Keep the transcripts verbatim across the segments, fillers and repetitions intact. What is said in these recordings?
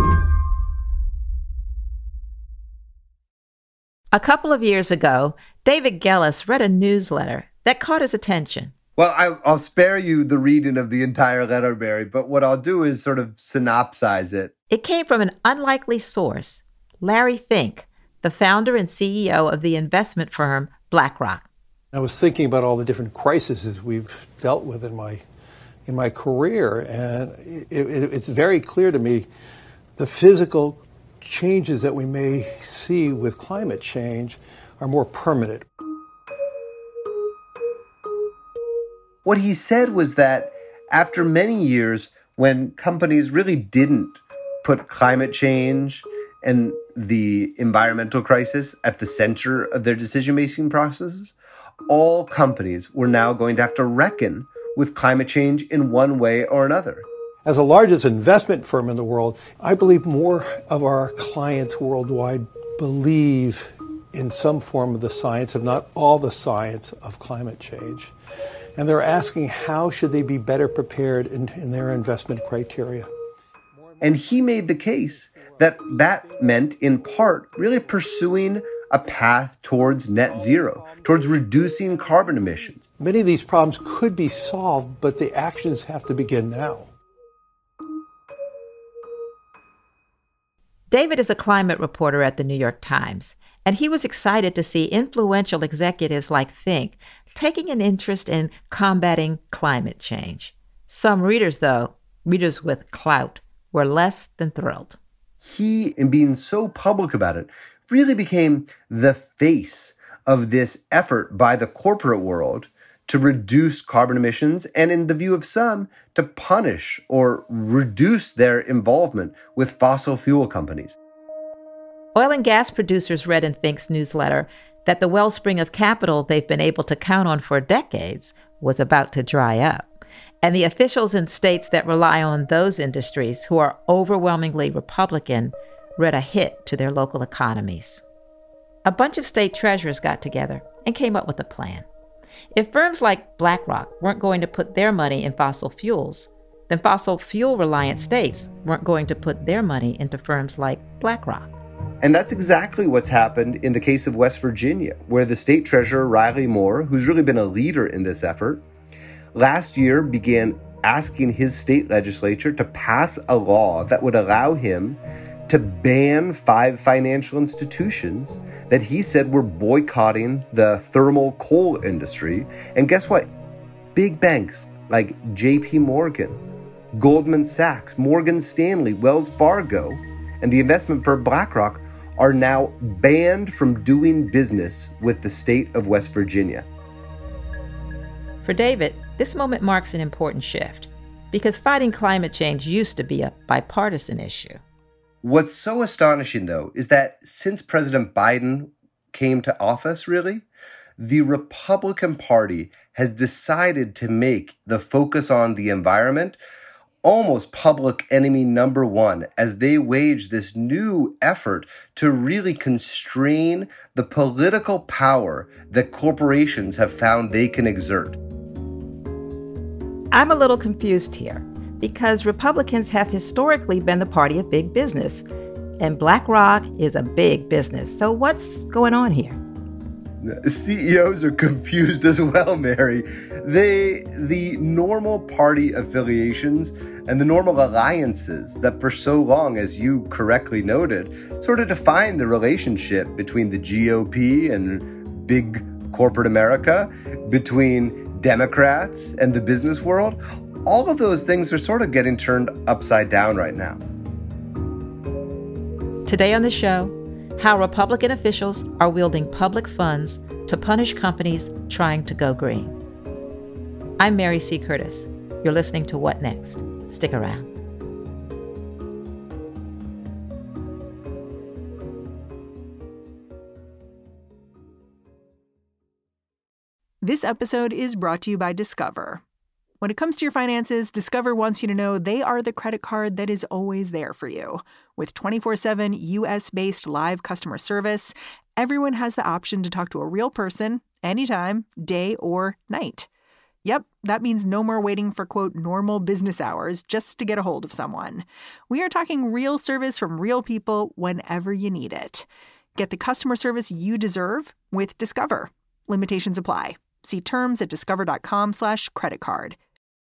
A couple of years ago, David Gelles read a newsletter that caught his attention. Well, I, I'll spare you the reading of the entire letter, Mary, but what I'll do is sort of synopsize it. It came from an unlikely source, Larry Fink, the founder and C E O of the investment firm BlackRock. I was thinking about all the different crises we've dealt with in my in my career, and it, it, it's very clear to me the physical changes that we may see with climate change are more permanent. What he said was that after many years when companies really didn't put climate change and the environmental crisis at the center of their decision-making processes, all companies were now going to have to reckon with climate change in one way or another. As the largest investment firm in the world, I believe more of our clients worldwide believe in some form of the science, if not all the science, of climate change. And they're asking how should they be better prepared in, in their investment criteria. And he made the case that that meant, in part, really pursuing a path towards net zero, towards reducing carbon emissions. Many of these problems could be solved, but the actions have to begin now. David is a climate reporter at the New York Times, and he was excited to see influential executives like Fink taking an interest in combating climate change. Some readers, though, readers with clout, were less than thrilled. He, in being so public about it, really became the face of this effort by the corporate world to reduce carbon emissions and, in the view of some, to punish or reduce their involvement with fossil fuel companies. Oil and gas producers read in Fink's newsletter that the wellspring of capital they've been able to count on for decades was about to dry up. And the officials in states that rely on those industries, who are overwhelmingly Republican, read a hit to their local economies. A bunch of state treasurers got together and came up with a plan. If firms like BlackRock weren't going to put their money in fossil fuels, then fossil fuel-reliant states weren't going to put their money into firms like BlackRock. And that's exactly what's happened in the case of West Virginia, where the state treasurer, Riley Moore, who's really been a leader in this effort, last year began asking his state legislature to pass a law that would allow him to ban five financial institutions that he said were boycotting the thermal coal industry. And guess what? Big banks like J P Morgan, Goldman Sachs, Morgan Stanley, Wells Fargo, and the investment firm BlackRock are now banned from doing business with the state of West Virginia. For David, this moment marks an important shift, because fighting climate change used to be a bipartisan issue. What's so astonishing, though, is that since President Biden came to office, really, the Republican Party has decided to make the focus on the environment almost public enemy number one as they wage this new effort to really constrain the political power that corporations have found they can exert. I'm a little confused here, because Republicans have historically been the party of big business, and BlackRock is a big business. So what's going on here? C E Os are confused as well, Mary. They, the normal party affiliations and the normal alliances that for so long, as you correctly noted, sort of define the relationship between the G O P and big corporate America, between Democrats and the business world, all of those things are sort of getting turned upside down right now. Today on the show, how Republican officials are wielding public funds to punish companies trying to go green. I'm Mary C. Curtis. You're listening to What Next? Stick around. This episode is brought to you by Discover. When it comes to your finances, Discover wants you to know they are the credit card that is always there for you. With twenty-four seven U S-based live customer service, everyone has the option to talk to a real person anytime, day or night. Yep, that means no more waiting for, quote, normal business hours just to get a hold of someone. We are talking real service from real people whenever you need it. Get the customer service you deserve with Discover. Limitations apply. See terms at discover.com slash credit card.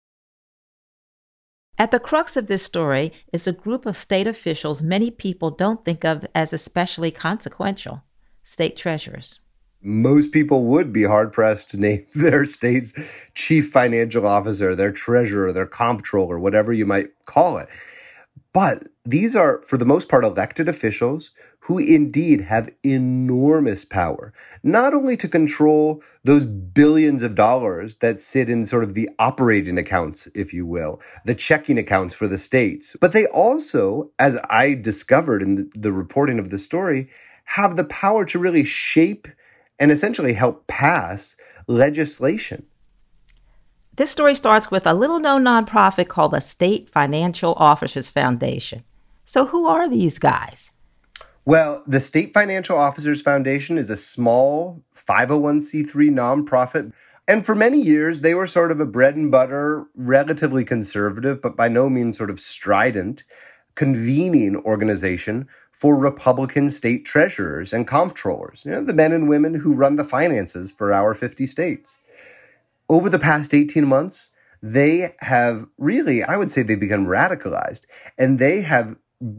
At the crux of this story is a group of state officials many people don't think of as especially consequential: state treasurers. Most people would be hard-pressed to name their state's chief financial officer, their treasurer, their comptroller, whatever you might call it. But these are, for the most part, elected officials who indeed have enormous power, not only to control those billions of dollars that sit in sort of the operating accounts, if you will, the checking accounts for the states, but they also, as I discovered in the, the reporting of the story, have the power to really shape and essentially help pass legislation. This story starts with a little-known nonprofit called the State Financial Officers Foundation. So who are these guys? Well, the State Financial Officers Foundation is a small five oh one c three nonprofit. And for many years, they were sort of a bread and butter, relatively conservative, but by no means sort of strident, convening organization for Republican state treasurers and comptrollers, you know, the men and women who run the finances for our fifty states. Over the past eighteen months, they have really, I would say they've become radicalized, and they have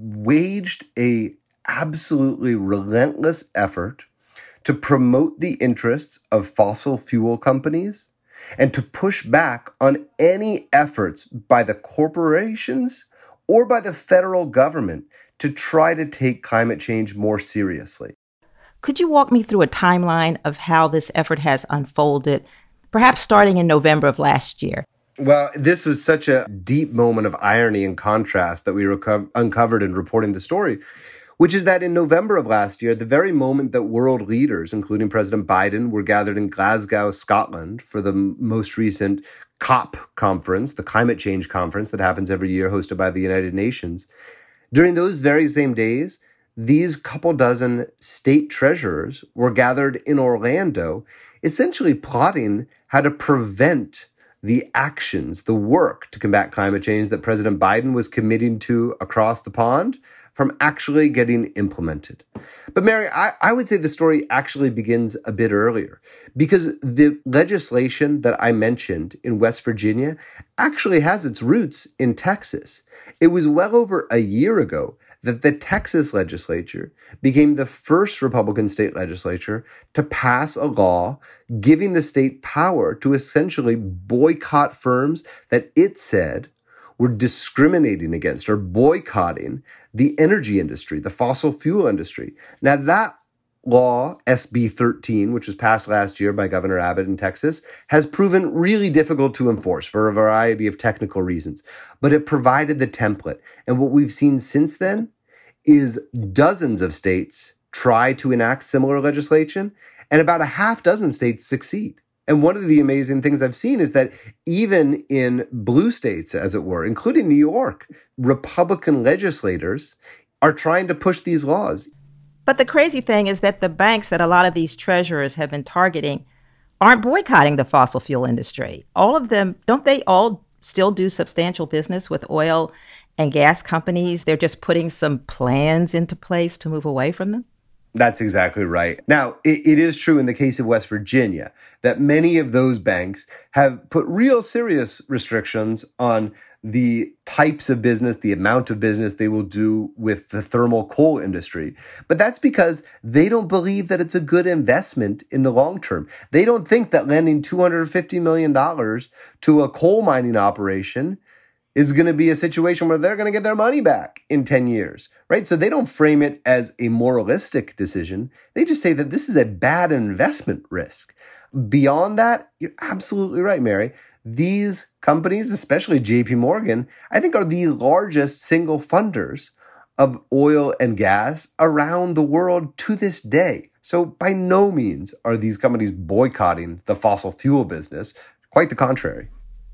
waged a absolutely relentless effort to promote the interests of fossil fuel companies and to push back on any efforts by the corporations or by the federal government to try to take climate change more seriously. Could you walk me through a timeline of how this effort has unfolded, perhaps starting in November of last year? Well, this was such a deep moment of irony and contrast that we reco- uncovered in reporting the story, which is that in November of last year, the very moment that world leaders, including President Biden, were gathered in Glasgow, Scotland for the most recent COP conference, the climate change conference that happens every year hosted by the United Nations. During those very same days, these couple dozen state treasurers were gathered in Orlando, essentially plotting how to prevent the actions, the work to combat climate change that President Biden was committing to across the pond from actually getting implemented. But Mary, I, I would say the story actually begins a bit earlier, because the legislation that I mentioned in West Virginia actually has its roots in Texas. It was well over a year ago that the Texas legislature became the first Republican state legislature to pass a law giving the state power to essentially boycott firms that it said were discriminating against or boycotting the energy industry, the fossil fuel industry. Now, that law, S B thirteen, which was passed last year by Governor Abbott in Texas, has proven really difficult to enforce for a variety of technical reasons. But it provided the template. And what we've seen since then is dozens of states try to enact similar legislation, and about a half dozen states succeed. And one of the amazing things I've seen is that even in blue states, as it were, including New York, Republican legislators are trying to push these laws. But the crazy thing is that the banks that a lot of these treasurers have been targeting aren't boycotting the fossil fuel industry. All of them, don't they all still do substantial business with oil and gas companies? They're just putting some plans into place to move away from them? That's exactly right. Now, it, it is true in the case of West Virginia that many of those banks have put real serious restrictions on the types of business, the amount of business they will do with the thermal coal industry. But that's because they don't believe that it's a good investment in the long term. They don't think that lending two hundred fifty million dollars to a coal mining operation is going to be a situation where they're going to get their money back in ten years, right? So they don't frame it as a moralistic decision. They just say that this is a bad investment risk. Beyond that, you're absolutely right, Mary. These companies, especially J P Morgan, I think are the largest single funders of oil and gas around the world to this day. So by no means are these companies boycotting the fossil fuel business. Quite the contrary.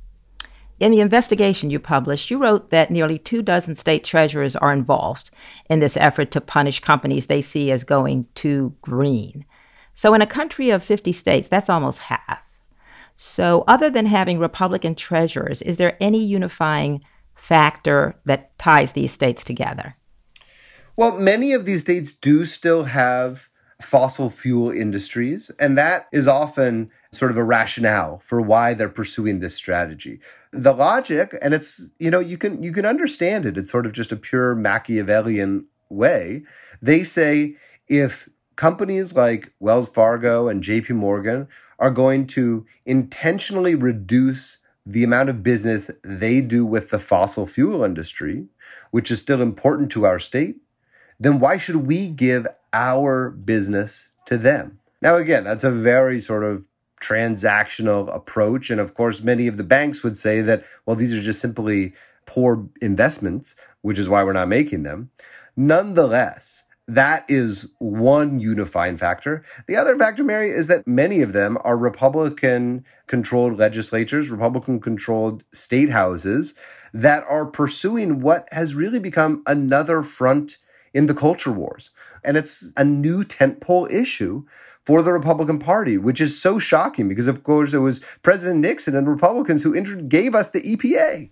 In the investigation you published, you wrote that nearly two dozen state treasurers are involved in this effort to punish companies they see as going too green. So in a country of fifty states, that's almost half. So other than having Republican treasurers, is there any unifying factor that ties these states together? Well, many of these states do still have fossil fuel industries, and that is often sort of a rationale for why they're pursuing this strategy. The logic, and it's, you know, you can you can understand it. It's sort of just a pure Machiavellian way. They say if companies like Wells Fargo and J P Morgan are going to intentionally reduce the amount of business they do with the fossil fuel industry, which is still important to our state, then why should we give our business to them? Now, again, that's a very sort of transactional approach. And of course, many of the banks would say that, well, these are just simply poor investments, which is why we're not making them. Nonetheless, that is one unifying factor. The other factor, Mary, is that many of them are Republican-controlled legislatures, Republican-controlled state houses that are pursuing what has really become another front in the culture wars. And it's a new tentpole issue for the Republican Party, which is so shocking because, of course, it was President Nixon and Republicans who gave us the E P A.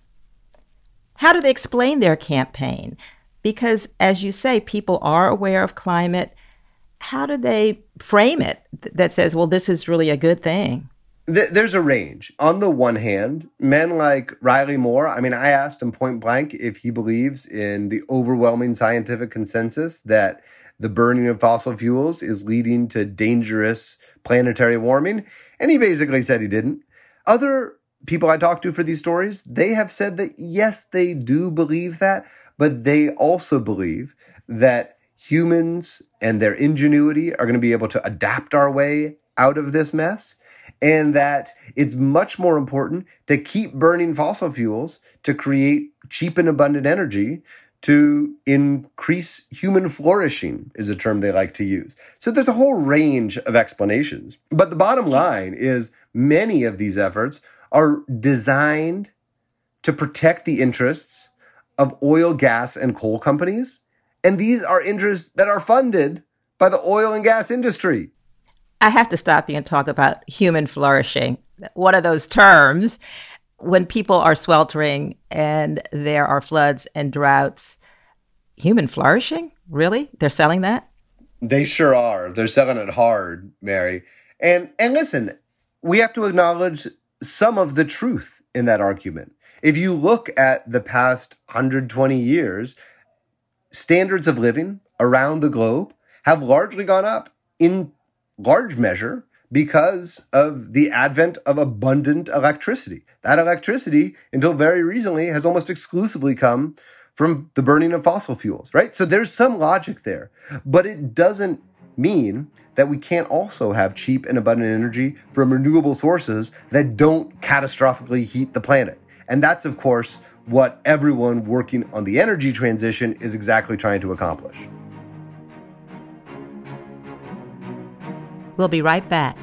How do they explain their campaign? Because, as you say, people are aware of climate. How do they frame it that says, well, this is really a good thing? There's a range. On the one hand, men like Riley Moore, I mean, I asked him point blank if he believes in the overwhelming scientific consensus that the burning of fossil fuels is leading to dangerous planetary warming. And he basically said he didn't. Other people I talked to for these stories, they have said that, yes, they do believe that, but they also believe that humans and their ingenuity are going to be able to adapt our way out of this mess, and that it's much more important to keep burning fossil fuels to create cheap and abundant energy to increase human flourishing, is a term they like to use. So there's a whole range of explanations. But the bottom line is many of these efforts are designed to protect the interests of oil, gas, and coal companies. And these are interests that are funded by the oil and gas industry. I have to stop you and talk about human flourishing. What are those terms? When people are sweltering and there are floods and droughts, human flourishing? Really? They're selling that? They sure are. They're selling it hard, Mary. And and listen, we have to acknowledge some of the truth in that argument. If you look at the past one hundred twenty years, standards of living around the globe have largely gone up in large measure because of the advent of abundant electricity. That electricity, until very recently, has almost exclusively come from the burning of fossil fuels, right? So there's some logic there, but it doesn't mean that we can't also have cheap and abundant energy from renewable sources that don't catastrophically heat the planet. And that's, of course, what everyone working on the energy transition is exactly trying to accomplish. We'll be right back.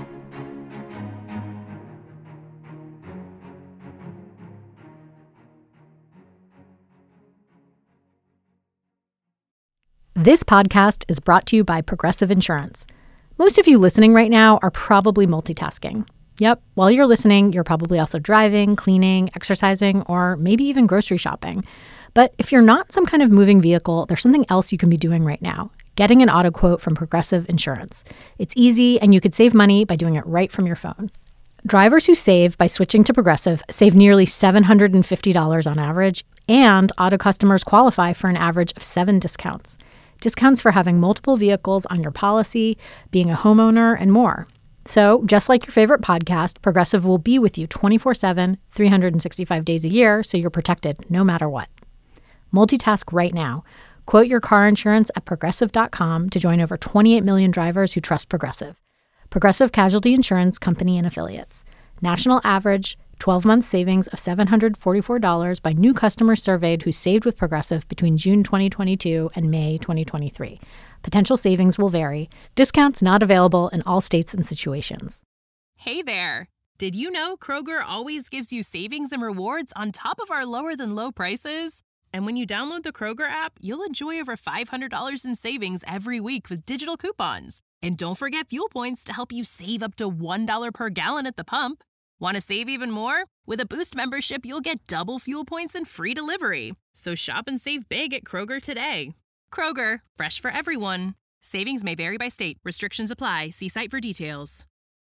This podcast is brought to you by Progressive Insurance. Most of you listening right now are probably multitasking. Yep, while you're listening, you're probably also driving, cleaning, exercising, or maybe even grocery shopping. But if you're not some kind of moving vehicle, there's something else you can be doing right now. Getting an auto quote from Progressive Insurance. It's easy, and you could save money by doing it right from your phone. Drivers who save by switching to Progressive save nearly seven hundred fifty dollars on average, and auto customers qualify for an average of seven discounts. Discounts for having multiple vehicles on your policy, being a homeowner, and more. So, just like your favorite podcast, Progressive will be with you twenty-four seven, three hundred sixty-five days a year, so you're protected no matter what. Multitask right now. Quote your car insurance at Progressive dot com to join over twenty-eight million drivers who trust Progressive. Progressive Casualty Insurance Company and Affiliates. National average twelve-month savings of seven hundred forty-four dollars by new customers surveyed who saved with Progressive between June twenty twenty-two and May twenty twenty-three. Potential savings will vary. Discounts not available in all states and situations. Hey there! Did you know Kroger always gives you savings and rewards on top of our lower-than-low prices? And when you download the Kroger app, you'll enjoy over five hundred dollars in savings every week with digital coupons. And don't forget fuel points to help you save up to one dollar per gallon at the pump. Want to save even more? With a Boost membership, you'll get double fuel points and free delivery. So shop and save big at Kroger today. Kroger, fresh for everyone. Savings may vary by state. Restrictions apply. See site for details.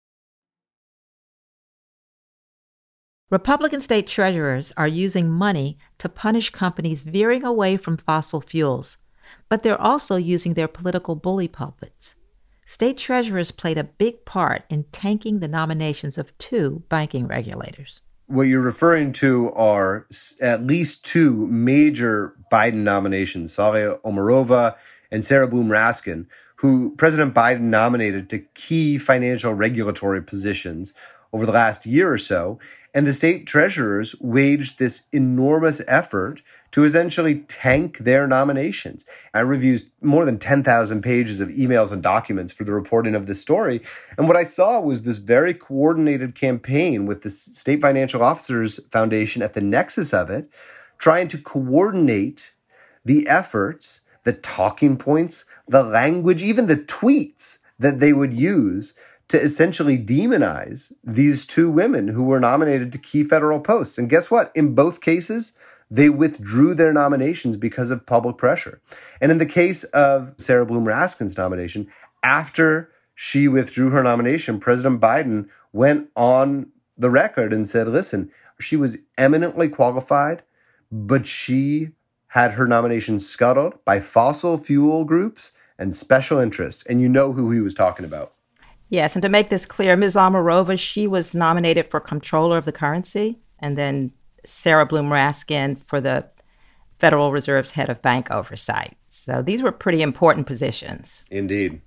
Republican state treasurers are using money to punish companies veering away from fossil fuels, but they're also using their political bully pulpits. State treasurers played a big part in tanking the nominations of two banking regulators. What you're referring to are at least two major Biden nominations, Saule Omarova and Sarah Bloom Raskin, who President Biden nominated to key financial regulatory positions over the last year or so. And the state treasurers waged this enormous effort to essentially tank their nominations. I reviewed more than ten thousand pages of emails and documents for the reporting of this story. And what I saw was this very coordinated campaign with the State Financial Officers Foundation at the nexus of it, trying to coordinate the efforts, the talking points, the language, even the tweets that they would use to essentially demonize these two women who were nominated to key federal posts. And guess what? In both cases, they withdrew their nominations because of public pressure. And in the case of Sarah Bloom Raskin's nomination, after she withdrew her nomination, President Biden went on the record and said, listen, she was eminently qualified, but she had her nomination scuttled by fossil fuel groups and special interests. And you know who he was talking about. Yes, and to make this clear, Miz Omarova, she was nominated for comptroller of the currency, and then Sarah Bloom Raskin for the Federal Reserve's head of bank oversight. So these were pretty important positions. Indeed.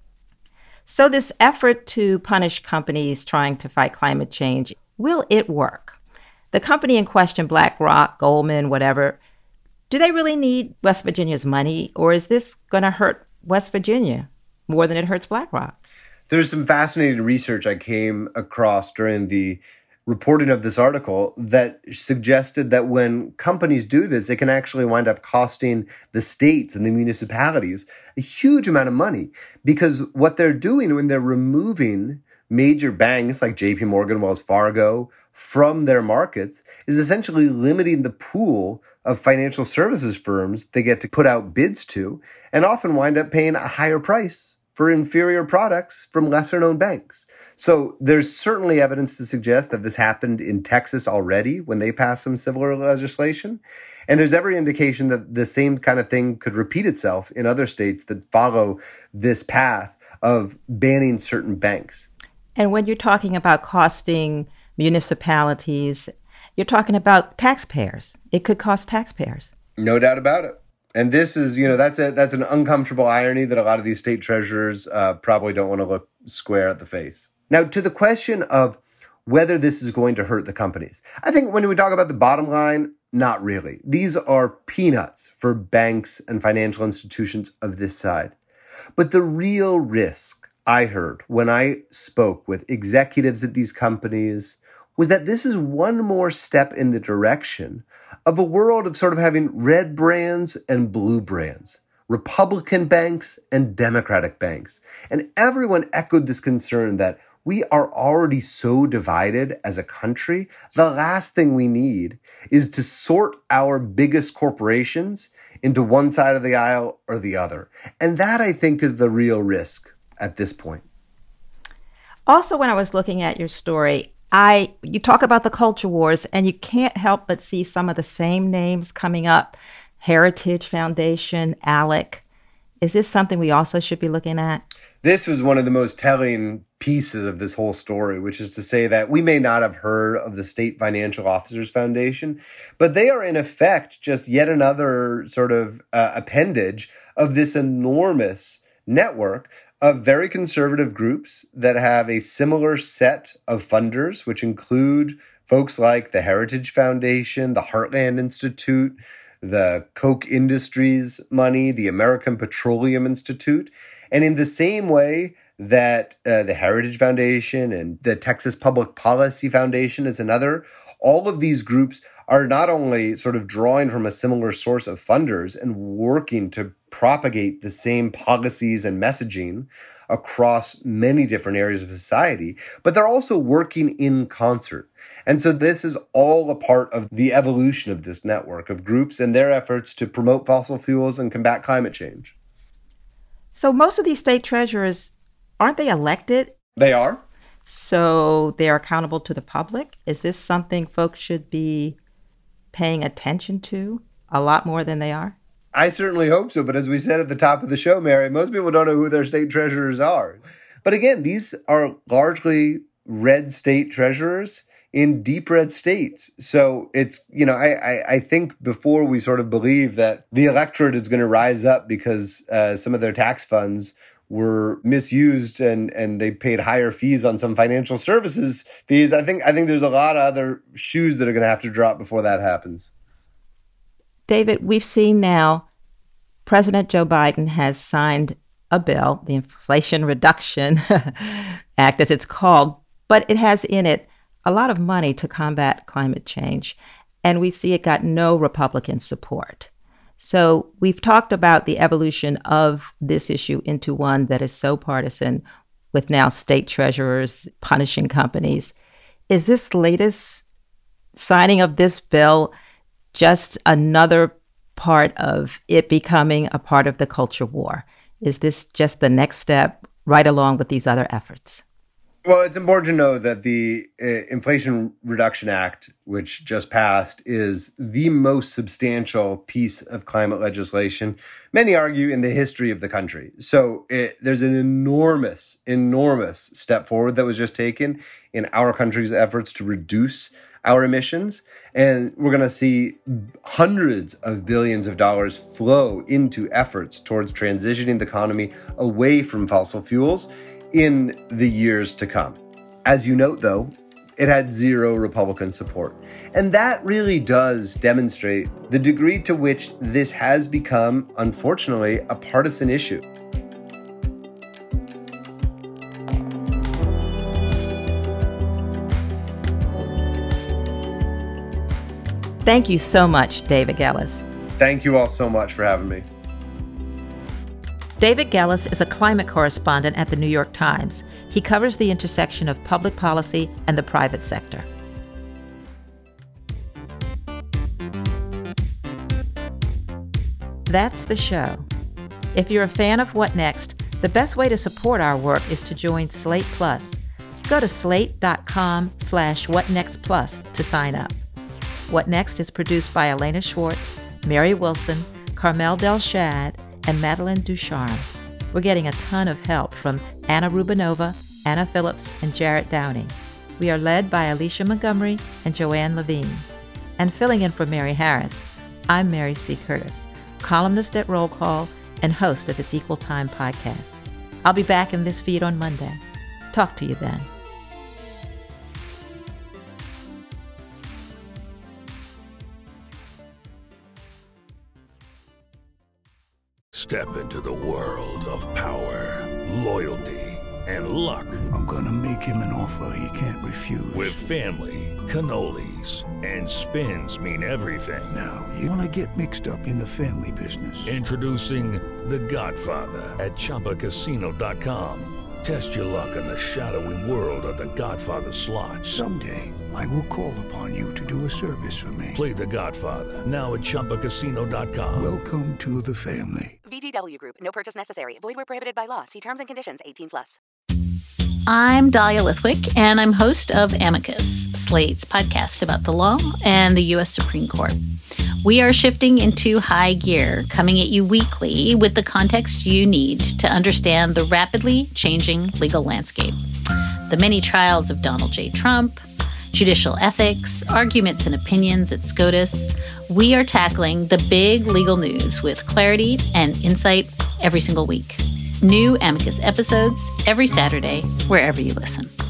So this effort to punish companies trying to fight climate change, will it work? The company in question, BlackRock, Goldman, whatever, do they really need West Virginia's money, or is this going to hurt West Virginia more than it hurts BlackRock? There's some fascinating research I came across during the reporting of this article that suggested that when companies do this, it can actually wind up costing the states and the municipalities a huge amount of money, because what they're doing when they're removing major banks like J P Morgan, Wells Fargo from their markets is essentially limiting the pool of financial services firms they get to put out bids to, and often wind up paying a higher price for inferior products from lesser-known banks. So there's certainly evidence to suggest that this happened in Texas already when they passed some similar legislation. And there's every indication that the same kind of thing could repeat itself in other states that follow this path of banning certain banks. And when you're talking about costing municipalities, you're talking about taxpayers. It could cost taxpayers. No doubt about it. And this is, you know, that's a that's an uncomfortable irony that a lot of these state treasurers uh, probably don't want to look square at the face. Now, to the question of whether this is going to hurt the companies, I think when we talk about the bottom line, not really. These are peanuts for banks and financial institutions of this side. But the real risk I heard when I spoke with executives at these companies was that this is one more step in the direction of a world of sort of having red brands and blue brands, Republican banks and Democratic banks. And everyone echoed this concern that we are already so divided as a country. The last thing we need is to sort our biggest corporations into one side of the aisle or the other. And that, I think, is the real risk at this point. Also, when I was looking at your story, I you talk about the culture wars, and you can't help but see some of the same names coming up. Heritage Foundation, ALEC. Is this something we also should be looking at? This was one of the most telling pieces of this whole story, which is to say that we may not have heard of the State Financial Officers Foundation, but they are in effect just yet another sort of uh, appendage of this enormous network of very conservative groups that have a similar set of funders, which include folks like the Heritage Foundation, the Heartland Institute, the Koch Industries money, the American Petroleum Institute. And in the same way that uh, the Heritage Foundation and the Texas Public Policy Foundation is another, all of these groups are not only sort of drawing from a similar source of funders and working to propagate the same policies and messaging across many different areas of society, but they're also working in concert. And so this is all a part of the evolution of this network of groups and their efforts to promote fossil fuels and combat climate change. So most of these state treasurers, aren't they elected? They are. So they're accountable to the public? Is this something folks should be paying attention to a lot more than they are? I certainly hope so. But as we said at the top of the show, Mary, most people don't know who their state treasurers are. But again, these are largely red state treasurers in deep red states. So it's, you know, I, I, I think before we sort of believe that the electorate is going to rise up because uh, some of their tax funds were misused and, and they paid higher fees on some financial services fees, I think I think there's a lot of other shoes that are going to have to drop before that happens. David, we've seen now President Joe Biden has signed a bill, the Inflation Reduction Act, as it's called, but it has in it a lot of money to combat climate change, and we see it got no Republican support. So we've talked about the evolution of this issue into one that is so partisan, with now state treasurers punishing companies. Is this latest signing of this bill just another part of it becoming a part of the culture war? Is this just the next step right along with these other efforts? Well, it's important to know that the uh, Inflation Reduction Act, which just passed, is the most substantial piece of climate legislation, many argue, in the history of the country. So it, there's an enormous, enormous step forward that was just taken in our country's efforts to reduce our emissions. And we're going to see hundreds of billions of dollars flow into efforts towards transitioning the economy away from fossil fuels in the years to come. As you note, though, it had zero Republican support. And that really does demonstrate the degree to which this has become, unfortunately, a partisan issue. Thank you so much, David Gelles. Thank you all so much for having me. David Gelles is a climate correspondent at the New York Times. He covers the intersection of public policy and the private sector. That's the show. If you're a fan of What Next, the best way to support our work is to join Slate Plus. Go to slate.com slash whatnextplus to sign up. What Next is produced by Elena Schwartz, Mary Wilson, Carmel Delshad, and Madeline Ducharme. We're getting a ton of help from Anna Rubinova, Anna Phillips, and Jarrett Downing. We are led by Alicia Montgomery and Joanne Levine. And filling in for Mary Harris, I'm Mary C. Curtis, columnist at Roll Call and host of its Equal Time podcast. I'll be back in this feed on Monday. Talk to you then. Step into the world of power, loyalty, and luck. I'm gonna make him an offer he can't refuse. With family, cannolis, and spins mean everything. Now, you wanna get mixed up in the family business. Introducing The Godfather at Chumba Casino dot com. Test your luck in the shadowy world of The Godfather slot. Someday, I will call upon you to do a service for me. Play The Godfather, now at Chumba Casino dot com. Welcome to the family. V G W Group. No purchase necessary. Void where prohibited by law. See terms and conditions. eighteen plus. I'm Dahlia Lithwick, and I'm host of Amicus, Slate's podcast about the law and the U S Supreme Court. We are shifting into high gear, coming at you weekly with the context you need to understand the rapidly changing legal landscape. The many trials of Donald J. Trump, judicial ethics, arguments and opinions at SCOTUS. We are tackling the big legal news with clarity and insight every single week. New Amicus episodes every Saturday, wherever you listen.